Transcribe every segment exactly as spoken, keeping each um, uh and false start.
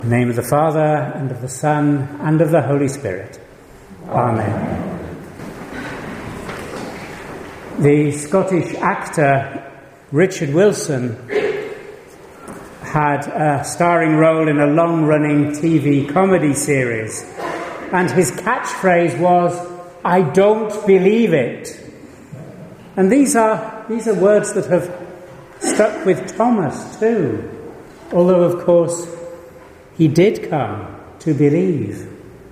In the name of the Father, and of the Son, and of the Holy Spirit. Amen. The Scottish actor Richard Wilson had a starring role in a long-running T V comedy series, and his catchphrase was, "I don't believe it." And these are these are words that have stuck with Thomas too, although of course he did come to believe.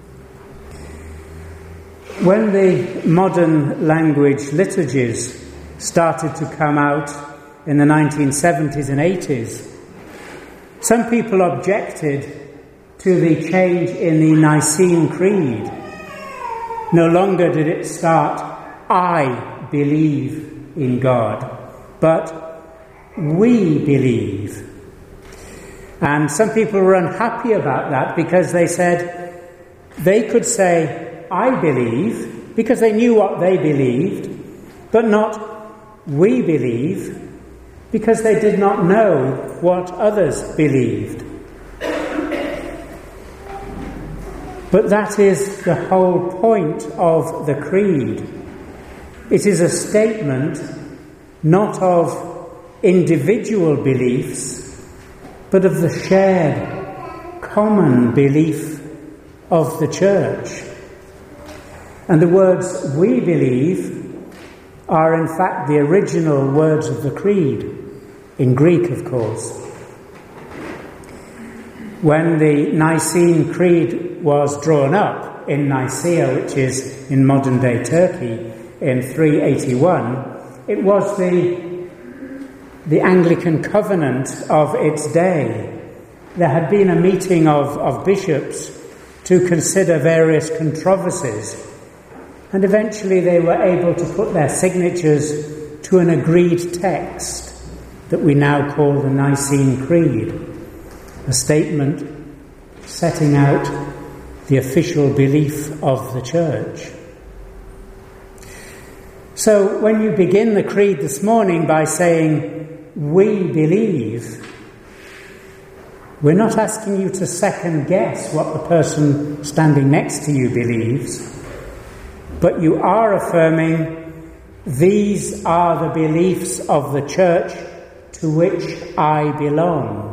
When the modern language liturgies started to come out in the nineteen seventies and eighties, some people objected to the change in the Nicene Creed. No longer did it start, "I believe in God," but "we believe." And some people were unhappy about that because they said they could say, "I believe," because they knew what they believed, but not "we believe," because they did not know what others believed. But that is the whole point of the Creed. It is a statement not of individual beliefs, but of the shared, common belief of the Church. And the words "we believe" are in fact the original words of the Creed, in Greek of course. When the Nicene Creed was drawn up in Nicaea, which is in modern-day Turkey, in three eighty-one, it was the the Anglican covenant of its day. There had been a meeting of, of bishops to consider various controversies, and eventually they were able to put their signatures to an agreed text that we now call the Nicene Creed, a statement setting out the official belief of the Church. So when you begin the Creed this morning by saying, "We believe," we're not asking you to second guess what the person standing next to you believes, but you are affirming, "These are the beliefs of the Church to which I belong."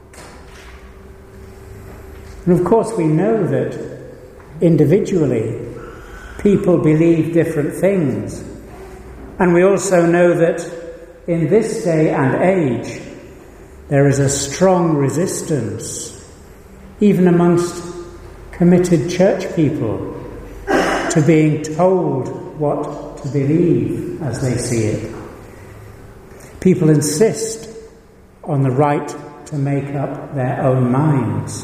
And of course we know that individually people believe different things. And we also know that in this day and age there is a strong resistance, even amongst committed church people, to being told what to believe as they see it. People insist on the right to make up their own minds.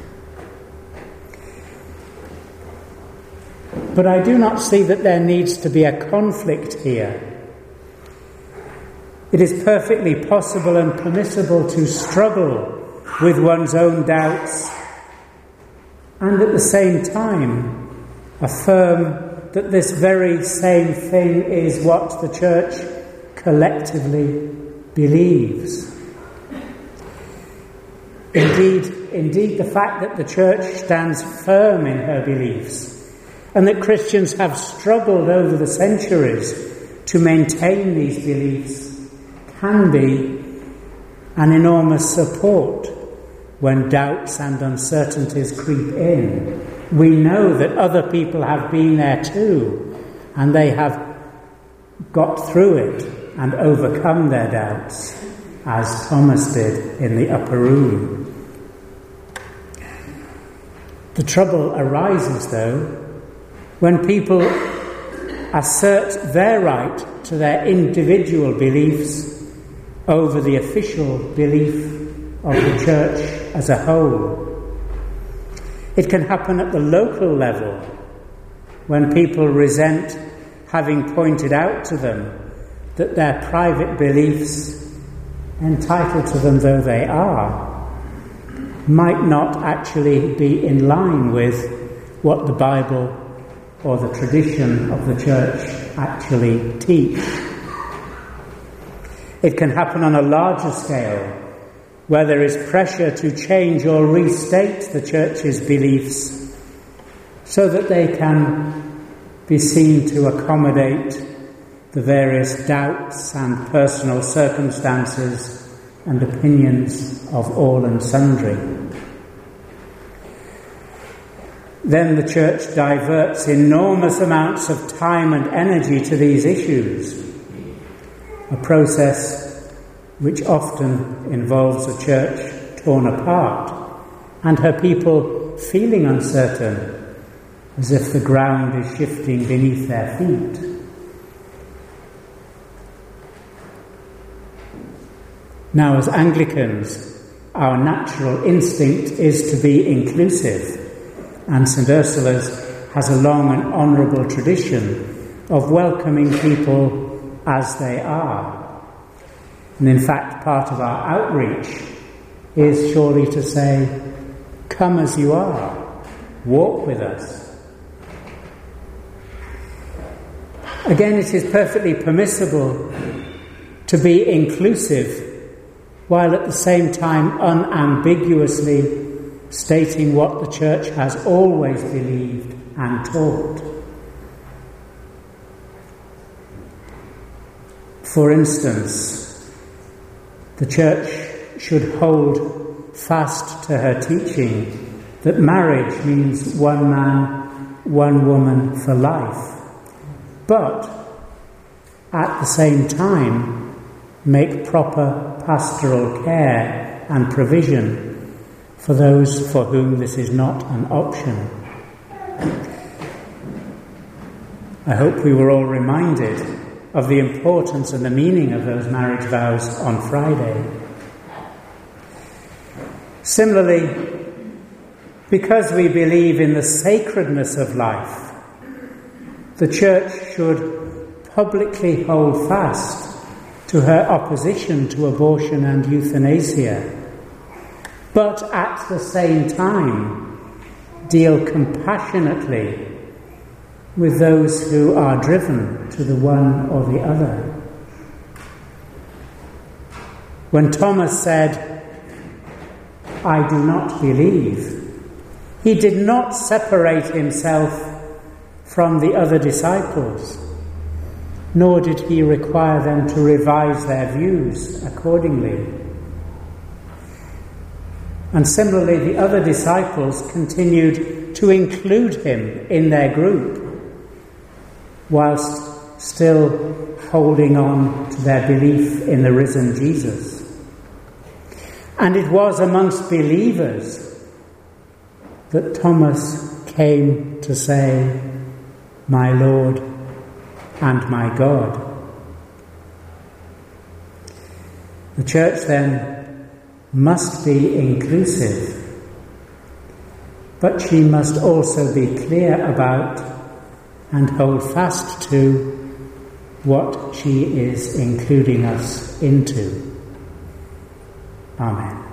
But I do not see that there needs to be a conflict here. It is perfectly possible and permissible to struggle with one's own doubts and at the same time affirm that this very same thing is what the Church collectively believes. Indeed, indeed, the fact that the Church stands firm in her beliefs and that Christians have struggled over the centuries to maintain these beliefs can be an enormous support when doubts and uncertainties creep in. We know that other people have been there too, and they have got through it and overcome their doubts, as Thomas did in the upper room. The trouble arises, though, when people assert their right to their individual beliefs over the official belief of the Church as a whole. It can happen at the local level, when people resent having pointed out to them that their private beliefs, entitled to them though they are, might not actually be in line with what the Bible or the tradition of the Church actually teach. It can happen on a larger scale, where there is pressure to change or restate the Church's beliefs so that they can be seen to accommodate the various doubts and personal circumstances and opinions of all and sundry. Then the Church diverts enormous amounts of time and energy to these issues, a process which often involves a church torn apart and her people feeling uncertain, as if the ground is shifting beneath their feet. Now, as Anglicans, our natural instinct is to be inclusive, and St Ursula's has a long and honourable tradition of welcoming people as they are. And in fact, part of our outreach is surely to say, come as you are, walk with us. Again, it is perfectly permissible to be inclusive while at the same time unambiguously stating what the Church has always believed and taught. For instance, the Church should hold fast to her teaching that marriage means one man, one woman for life, but at the same time make proper pastoral care and provision for those for whom this is not an option. I hope we were all reminded of the importance and the meaning of those marriage vows on Friday. Similarly, because we believe in the sacredness of life, the Church should publicly hold fast to her opposition to abortion and euthanasia, but at the same time deal compassionately with those who are driven to the one or the other. When Thomas said, "I do not believe," he did not separate himself from the other disciples, nor did he require them to revise their views accordingly. And similarly, the other disciples continued to include him in their group, whilst still holding on to their belief in the risen Jesus. And it was amongst believers that Thomas came to say, "My Lord and my God." The Church then must be inclusive, but she must also be clear about and hold fast to what she is including us into. Amen.